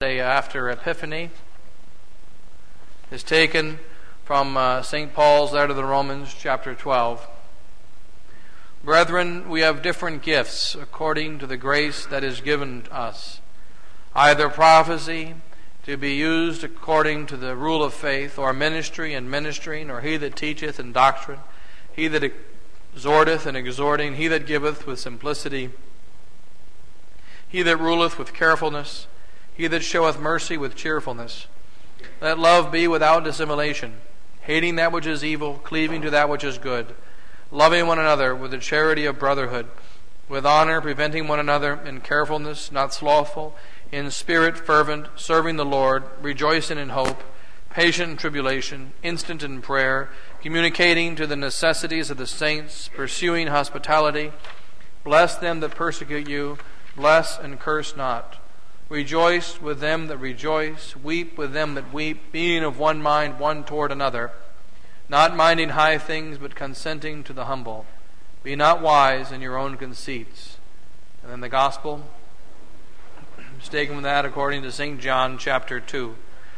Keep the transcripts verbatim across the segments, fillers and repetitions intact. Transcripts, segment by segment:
Day after Epiphany is taken from uh, Saint Paul's letter to the Romans, chapter twelve. Brethren, we have different gifts according to the grace that is given us, either prophecy, to be used according to the rule of faith, or ministry and ministering, or he that teacheth in doctrine, he that exhorteth in exhorting, he that giveth with simplicity, he that ruleth with carefulness, he that showeth mercy with cheerfulness. Let love be without dissimulation, hating that which is evil, cleaving to that which is good, loving one another with the charity of brotherhood, with honor, preventing one another in carefulness, not slothful, in spirit fervent, serving the Lord, rejoicing in hope, patient in tribulation, instant in prayer, communicating to the necessities of the saints, pursuing hospitality. Bless them that persecute you, bless and curse not. Rejoice with them that rejoice, weep with them that weep, being of one mind one toward another, not minding high things, but consenting to the humble. Be not wise in your own conceits. And then the gospel is taken from that according to Saint John chapter two.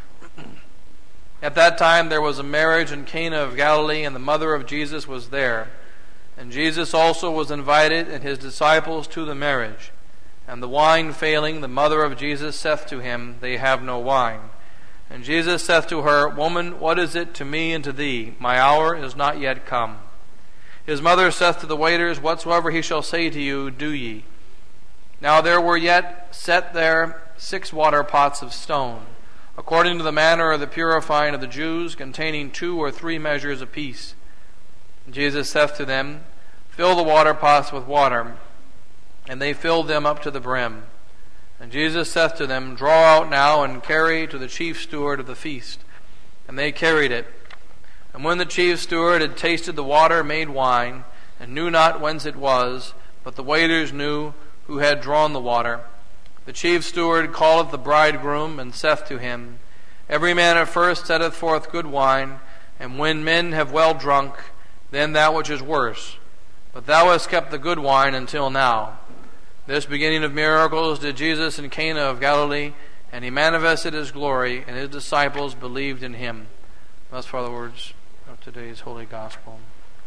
At that time there was a marriage in Cana of Galilee, and the mother of Jesus was there. And Jesus also was invited, and his disciples to the marriage. And the wine failing, the mother of Jesus saith to him, They have no wine. And Jesus saith to her, Woman, what is it to me and to thee? My hour is not yet come. His mother saith to the waiters, Whatsoever he shall say to you, do ye. Now there were yet set there six water pots of stone, according to the manner of the purifying of the Jews, containing two or three measures apiece. And Jesus saith to them, Fill the water pots with water. And they filled them up to the brim. And Jesus saith to them, Draw out now and carry to the chief steward of the feast. And they carried it. And when the chief steward had tasted the water made wine, and knew not whence it was, but the waiters knew who had drawn the water, the chief steward calleth the bridegroom, and saith to him, Every man at first setteth forth good wine, and when men have well drunk, then that which is worse. But thou hast kept the good wine until now. This beginning of miracles did Jesus in Cana of Galilee, and he manifested his glory, and his disciples believed in him. Thus far the words of today's Holy Gospel.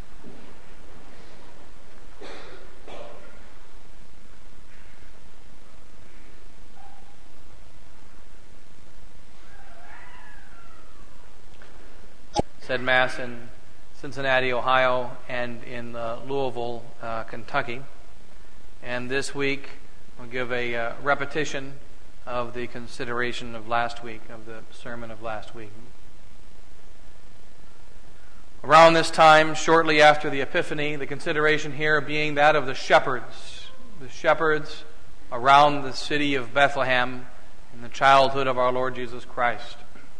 Said Mass in Cincinnati, Ohio, and in uh, Louisville, uh, Kentucky. And this week, we'll give a uh, repetition of the consideration of last week, of the sermon of last week. Around this time, shortly after the Epiphany, the consideration here being that of the shepherds, the shepherds around the city of Bethlehem in the childhood of our Lord Jesus Christ.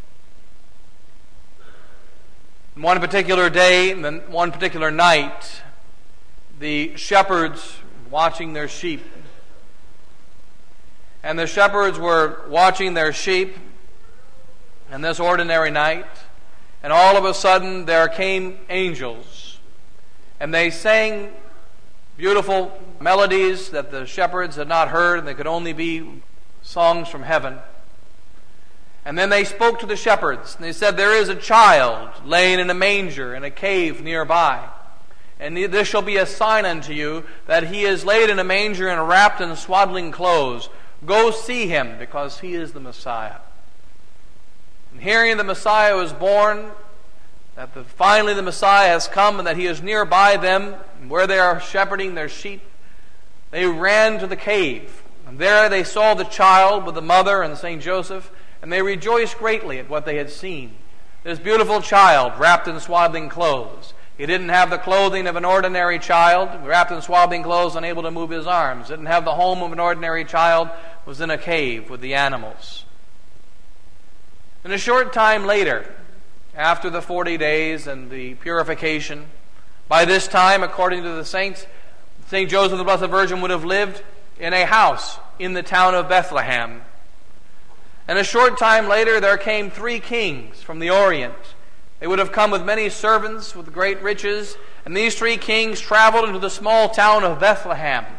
One particular day, one particular night, the shepherds watching their sheep. And the shepherds were watching their sheep in this ordinary night, and all of a sudden there came angels, and they sang beautiful melodies that the shepherds had not heard, and they could only be songs from heaven. And then they spoke to the shepherds, and they said, There is a child laying in a manger in a cave nearby. And this shall be a sign unto you, that he is laid in a manger and wrapped in swaddling clothes. Go see him, because he is the Messiah. And hearing the Messiah was born, that the, finally the Messiah has come, and that he is nearby them, where they are shepherding their sheep, they ran to the cave. And there they saw the child with the mother and Saint Joseph, and they rejoiced greatly at what they had seen. This beautiful child wrapped in swaddling clothes. He didn't have the clothing of an ordinary child, wrapped in swaddling clothes, unable to move his arms. Didn't have the home of an ordinary child, was in a cave with the animals. And a short time later, after the forty days and the purification, by this time, according to the saints, Saint Joseph the Blessed Virgin would have lived in a house in the town of Bethlehem. And a short time later, there came three kings from the Orient. They would have come with many servants, with great riches, and these three kings traveled into the small town of Bethlehem.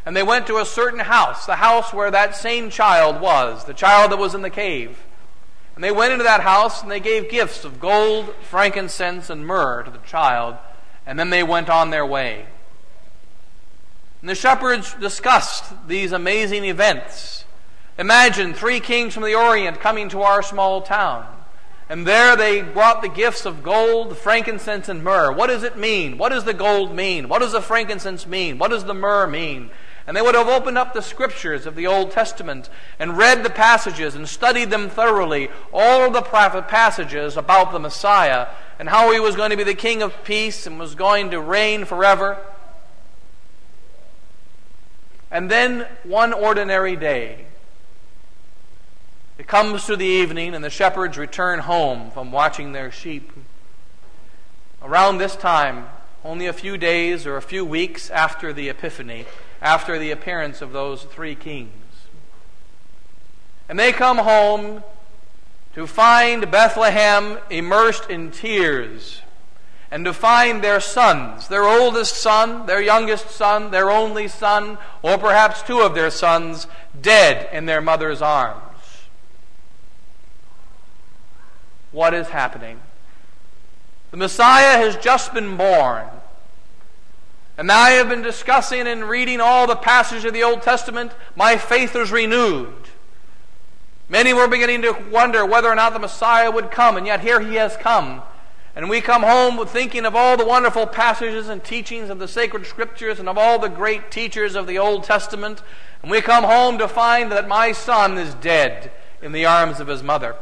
And they went to a certain house, the house where that same child was, the child that was in the cave. And they went into that house and they gave gifts of gold, frankincense, and myrrh to the child. And then they went on their way. And the shepherds discussed these amazing events. Imagine three kings from the Orient coming to our small town. And there they brought the gifts of gold, frankincense, and myrrh. What does it mean? What does the gold mean? What does the frankincense mean? What does the myrrh mean? And they would have opened up the scriptures of the Old Testament and read the passages and studied them thoroughly, all of the prophet passages about the Messiah and how he was going to be the King of peace and was going to reign forever. And then one ordinary day, it comes to the evening and the shepherds return home from watching their sheep. Around this time, only a few days or a few weeks after the Epiphany, after the appearance of those three kings. And they come home to find Bethlehem immersed in tears, and to find their sons, their oldest son, their youngest son, their only son, or perhaps two of their sons, dead in their mother's arms. What is happening? The Messiah has just been born. And now I have been discussing and reading all the passages of the Old Testament. My faith is renewed. Many were beginning to wonder whether or not the Messiah would come, and yet here he has come. And we come home with thinking of all the wonderful passages and teachings of the sacred scriptures and of all the great teachers of the Old Testament. And we come home to find that my son is dead in the arms of his mother.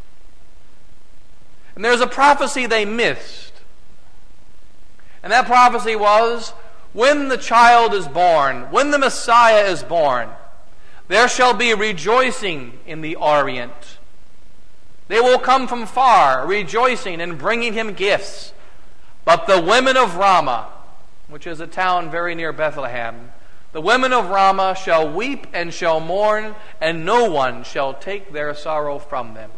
And there's a prophecy they missed. And that prophecy was, when the child is born, when the Messiah is born, there shall be rejoicing in the Orient. They will come from far, rejoicing and bringing him gifts. But the women of Ramah, which is a town very near Bethlehem, the women of Ramah shall weep and shall mourn, and no one shall take their sorrow from them.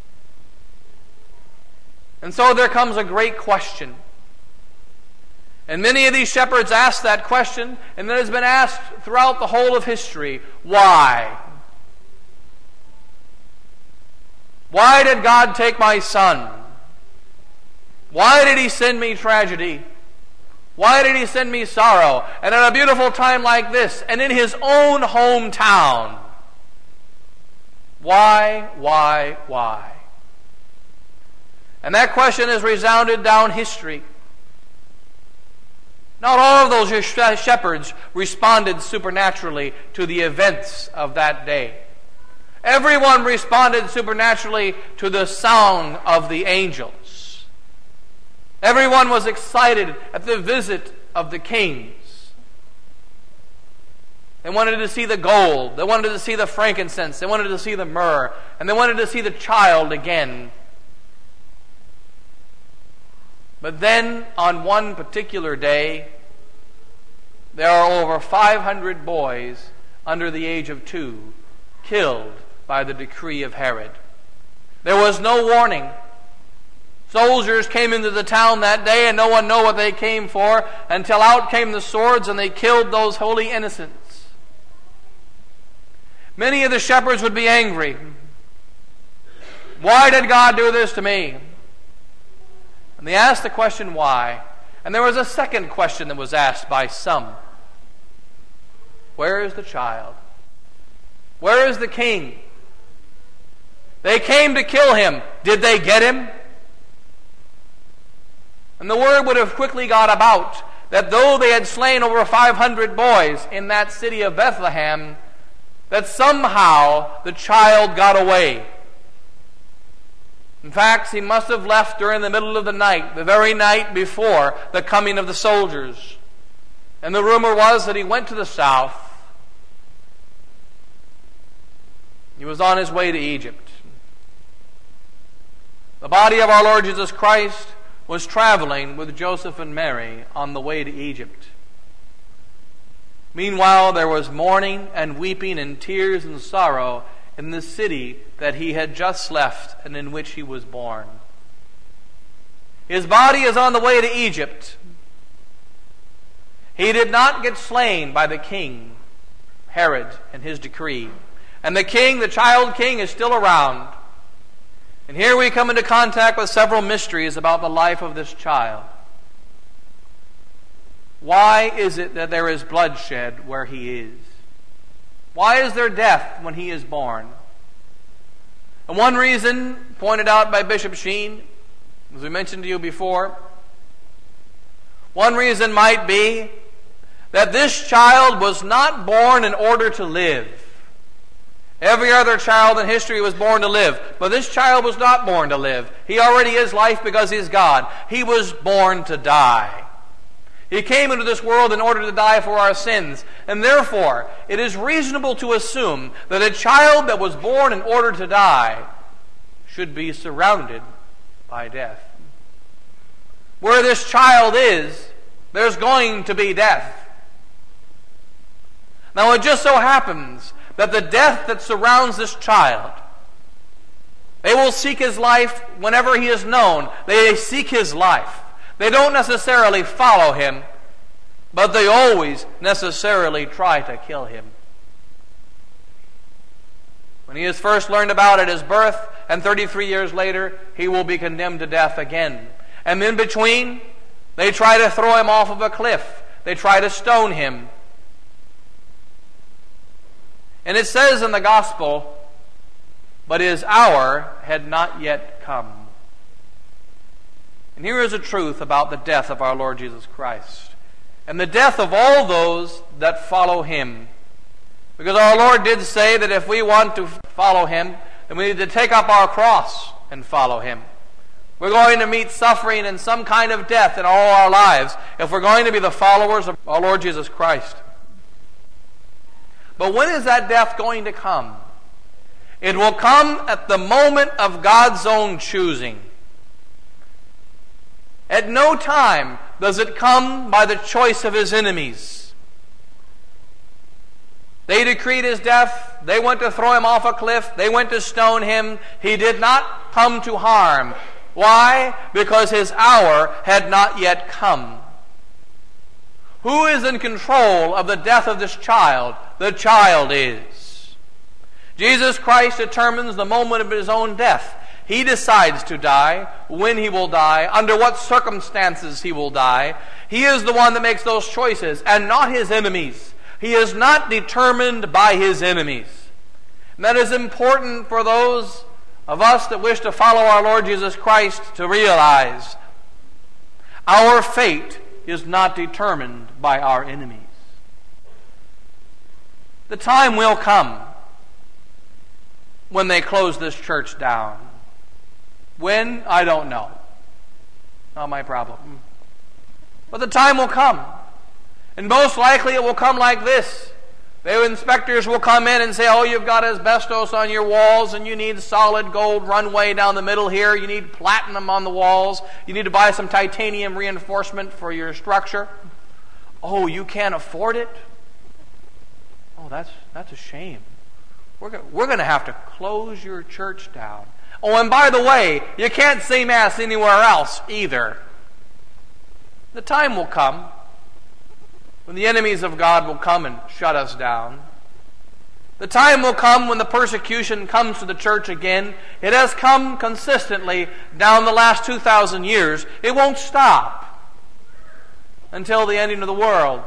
And so there comes a great question. And many of these shepherds ask that question, and it has been asked throughout the whole of history. Why? Why did God take my son? Why did he send me tragedy? Why did he send me sorrow? And at a beautiful time like this, and in his own hometown. Why, why, why? And that question has resounded down history. Not all of those shepherds responded supernaturally to the events of that day. Everyone responded supernaturally to the song of the angels. Everyone was excited at the visit of the kings. They wanted to see the gold. They wanted to see the frankincense. They wanted to see the myrrh. And they wanted to see the child again. But then, on one particular day, there are over five hundred boys under the age of two killed by the decree of Herod. There was no warning. Soldiers came into the town that day, and no one knew what they came for, until out came the swords, and they killed those holy innocents. Many of the shepherds would be angry. Why did God do this to me? And they asked the question, why? And there was a second question that was asked by some. Where is the child? Where is the king? They came to kill him. Did they get him? And the word would have quickly got about that though they had slain over five hundred boys in that city of Bethlehem, that somehow the child got away. In fact, he must have left during the middle of the night, the very night before the coming of the soldiers. And the rumor was that he went to the south. He was on his way to Egypt. The body of our Lord Jesus Christ was traveling with Joseph and Mary on the way to Egypt. Meanwhile, there was mourning and weeping and tears and sorrow in the city that he had just left and in which he was born. His body is on the way to Egypt. He did not get slain by the king. Herod and his decree. And the king, the child king, is still around. And here we come into contact with several mysteries about the life of this child. Why is it that there is bloodshed where he is? Why is there death when he is born? And one reason, pointed out by Bishop Sheen, as we mentioned to you before, one reason might be that this child was not born in order to live. Every other child in history was born to live, but this child was not born to live. He already is life because he is God. He was born to die. He came into this world in order to die for our sins, and therefore it is reasonable to assume that a child that was born in order to die should be surrounded by death. Where this child is, there's going to be death. Now it just so happens that the death that surrounds this child, they will seek his life whenever he is known. They seek his life. They don't necessarily follow him, but they always necessarily try to kill him. When he is first learned about at his birth, and thirty-three years later, he will be condemned to death again. And in between, they try to throw him off of a cliff. They try to stone him. And it says in the gospel, but his hour had not yet come. And here is a truth about the death of our Lord Jesus Christ, and the death of all those that follow him. Because our Lord did say that if we want to follow him, then we need to take up our cross and follow him. We're going to meet suffering and some kind of death in all our lives if we're going to be the followers of our Lord Jesus Christ. But when is that death going to come? It will come at the moment of God's own choosing. At no time does it come by the choice of his enemies. They decreed his death. They went to throw him off a cliff. They went to stone him. He did not come to harm. Why? Because his hour had not yet come. Who is in control of the death of this child? The child is. Jesus Christ determines the moment of his own death. He decides to die, when he will die, under what circumstances he will die. He is the one that makes those choices, and not his enemies. He is not determined by his enemies. And that is important for those of us that wish to follow our Lord Jesus Christ to realize. Our fate is not determined by our enemies. The time will come when they close this church down. When? I don't know. Not my problem. But the time will come. And most likely it will come like this. The inspectors will come in and say, oh, you've got asbestos on your walls and you need solid gold runway down the middle here. You need platinum on the walls. You need to buy some titanium reinforcement for your structure. Oh, you can't afford it? Oh, that's that's a shame. We're go- we're going to have to close your church down. Oh, and by the way, you can't say Mass anywhere else either. The time will come when the enemies of God will come and shut us down. The time will come when the persecution comes to the church again. It has come consistently down the last two thousand years. It won't stop until the ending of the world.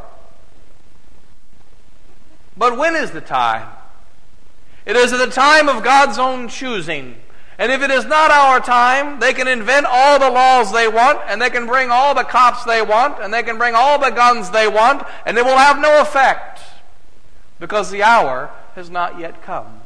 But when is the time? It is at the time of God's own choosing. And if it is not our time, they can invent all the laws they want, and they can bring all the cops they want, and they can bring all the guns they want, and it will have no effect, because the hour has not yet come.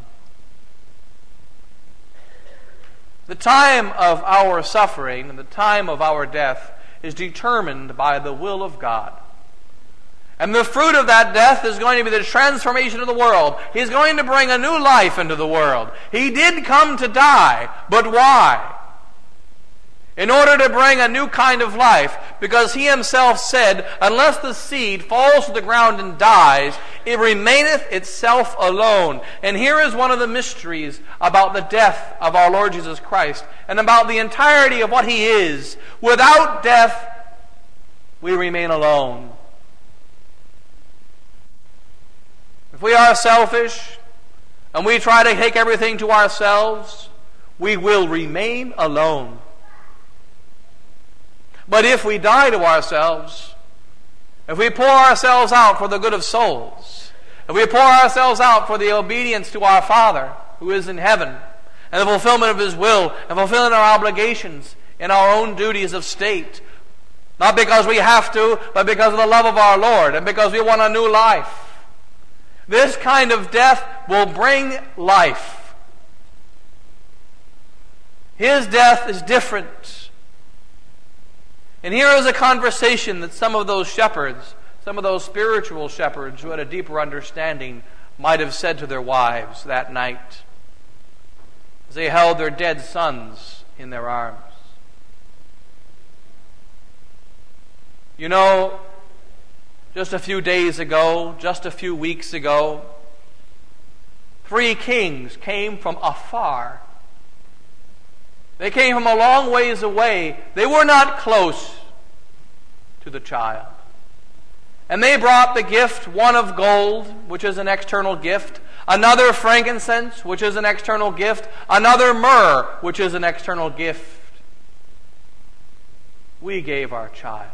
The time of our suffering and the time of our death is determined by the will of God. And the fruit of that death is going to be the transformation of the world. He's going to bring a new life into the world. He did come to die, but why? In order to bring a new kind of life, because he himself said, unless the seed falls to the ground and dies, it remaineth itself alone. And here is one of the mysteries about the death of our Lord Jesus Christ, and about the entirety of what he is. Without death, we remain alone. If we are selfish and we try to take everything to ourselves, we will remain alone. But if we die to ourselves, if we pour ourselves out for the good of souls, if we pour ourselves out for the obedience to our Father who is in heaven, and the fulfillment of His will, and fulfilling our obligations in our own duties of state, not because we have to, but because of the love of our Lord, and because we want a new life, this kind of death will bring life. His death is different. And here is a conversation that some of those shepherds, some of those spiritual shepherds who had a deeper understanding, might have said to their wives that night as they held their dead sons in their arms. You know, just a few days ago, just a few weeks ago, three kings came from afar. They came from a long ways away. They were not close to the child. And they brought the gift, one of gold, which is an external gift, another frankincense, which is an external gift, another myrrh, which is an external gift. We gave our child.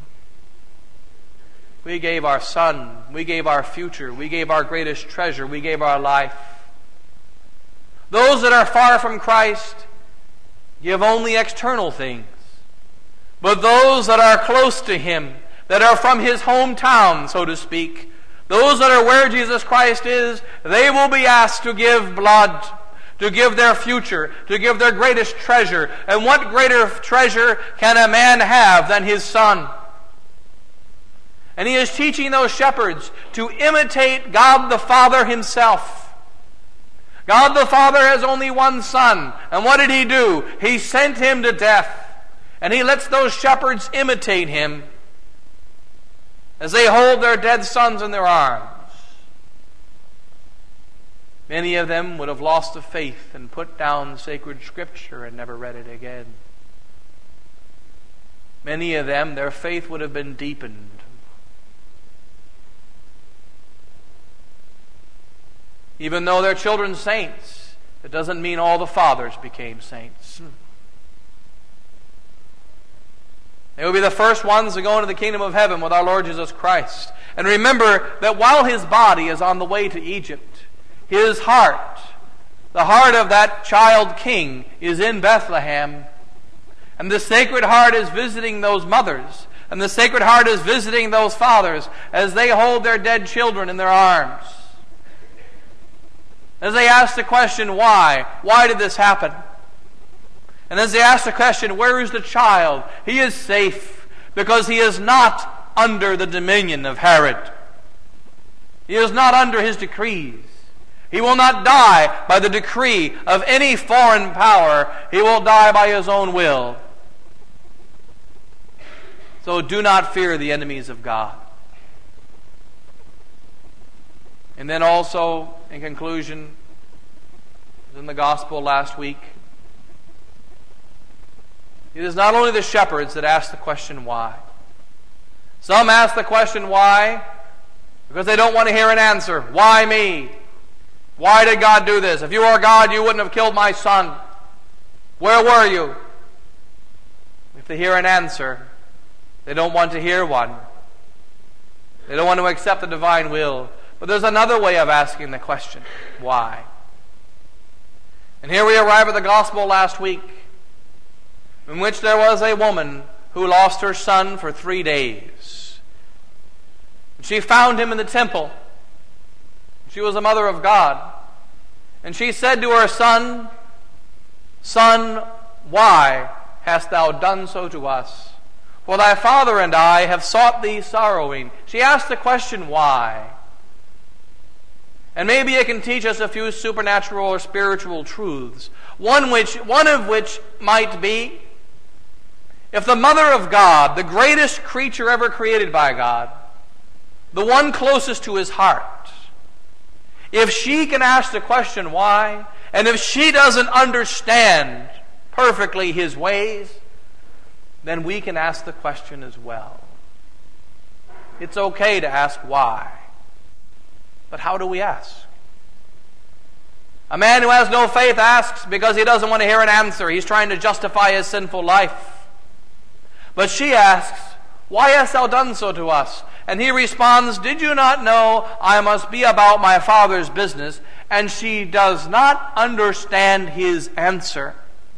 We gave our son. We gave our future. We gave our greatest treasure. We gave our life. Those that are far from Christ give only external things. But those that are close to Him, that are from His hometown, so to speak, those that are where Jesus Christ is, they will be asked to give blood, to give their future, to give their greatest treasure. And what greater treasure can a man have than his son? And He is teaching those shepherds to imitate God the Father Himself. God the Father has only one Son. And what did He do? He sent Him to death. And He lets those shepherds imitate Him as they hold their dead sons in their arms. Many of them would have lost the faith and put down sacred Scripture and never read it again. Many of them, their faith would have been deepened. Even though they're children saints, it doesn't mean all the fathers became saints. They will be the first ones to go into the kingdom of heaven with our Lord Jesus Christ. And remember that while His body is on the way to Egypt, His heart, the heart of that child king, is in Bethlehem. And the Sacred Heart is visiting those mothers. And the Sacred Heart is visiting those fathers as they hold their dead children in their arms. As they ask the question, why? Why did this happen? And as they ask the question, where is the child? He is safe because he is not under the dominion of Herod. He is not under his decrees. He will not die by the decree of any foreign power. He will die by his own will. So do not fear the enemies of God. And then also, in conclusion, in the gospel last week, it is not only the shepherds that ask the question why. Some ask the question why because they don't want to hear an answer. Why me? Why did God do this? If you were God, you wouldn't have killed my son. Where were you? If they hear an answer, they don't want to hear one. They don't want to accept the divine will. But there's another way of asking the question, why? And here we arrive at the gospel last week, in which there was a woman who lost her son for three days. She found him in the temple. She was a mother of God. And she said to her son, Son, why hast thou done so to us? For thy father and I have sought thee sorrowing. She asked the question, why? And maybe it can teach us a few supernatural or spiritual truths. One which, one of which might be, if the mother of God, the greatest creature ever created by God, the one closest to His heart, if she can ask the question why, and if she doesn't understand perfectly His ways, then we can ask the question as well. It's okay to ask why. But how do we ask? A man who has no faith asks because he doesn't want to hear an answer. He's trying to justify his sinful life. But she asks, "Why hast thou done so to us?" And he responds, "Did you not know I must be about my Father's business?" And she does not understand his answer.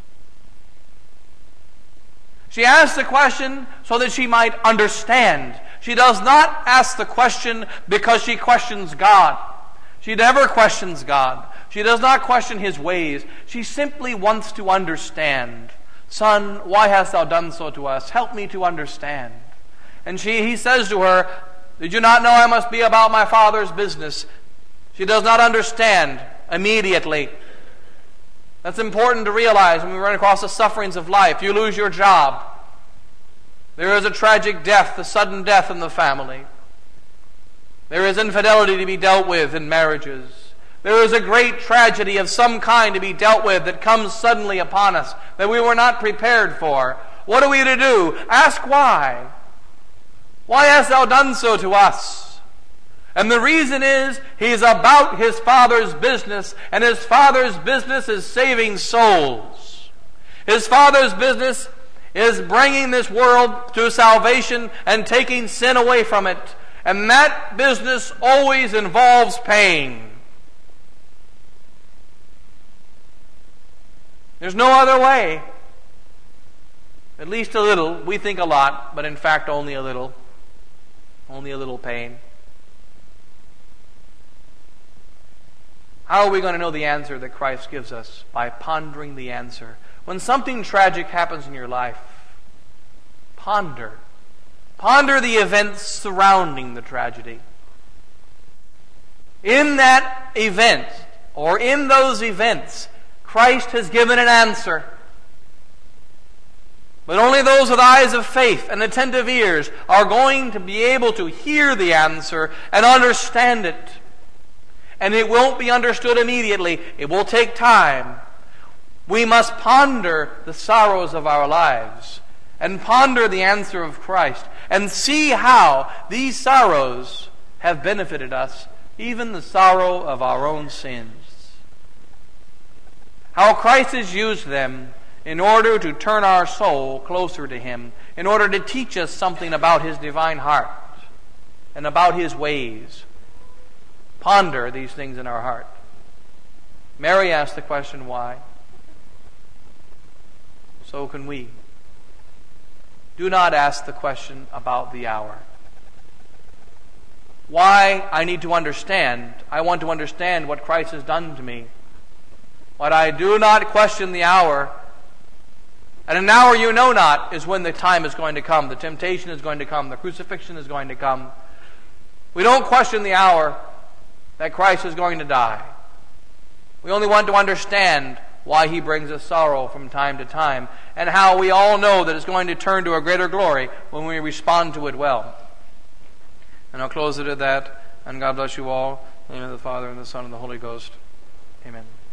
She asks the question so that she might understand. She does not ask the question because she questions God. She never questions God. She does not question His ways. She simply wants to understand. "Son, why hast thou done so to us? Help me to understand." And she, he says to her, "Did you not know I must be about my Father's business?" She does not understand immediately. That's important to realize when we run across the sufferings of life. You lose your job. There is a tragic death, a sudden death in the family. There is infidelity to be dealt with in marriages. There is a great tragedy of some kind to be dealt with that comes suddenly upon us that we were not prepared for. What are we to do? Ask why. Why hast thou done so to us? And the reason is, he's about his Father's business, and his Father's business is saving souls. His Father's business is bringing this world to salvation and taking sin away from it. And that business always involves pain. There's no other way. At least a little. We think a lot, but in fact only a little. Only a little pain. How are we going to know the answer that Christ gives us? By pondering the answer. When something tragic happens in your life, ponder. Ponder the events surrounding the tragedy. In that event, or in those events, Christ has given an answer. But only those with eyes of faith and attentive ears are going to be able to hear the answer and understand it. And it won't be understood immediately. It will take time. We must ponder the sorrows of our lives and ponder the answer of Christ and see how these sorrows have benefited us, even the sorrow of our own sins. How Christ has used them in order to turn our soul closer to Him, in order to teach us something about His divine heart and about His ways. Ponder these things in our heart. Mary asked the question, why? So can we. Do not ask the question about the hour. Why? I need to understand. I want to understand what Christ has done to me. But I do not question the hour. And an hour you know not is when the time is going to come. The temptation is going to come. The crucifixion is going to come. We don't question the hour that Christ is going to die. We only want to understand why He brings us sorrow from time to time, and how we all know that it's going to turn to a greater glory when we respond to it well. And I'll close it at that, and God bless you all. In the name of the Father, and the Son, and the Holy Ghost. Amen.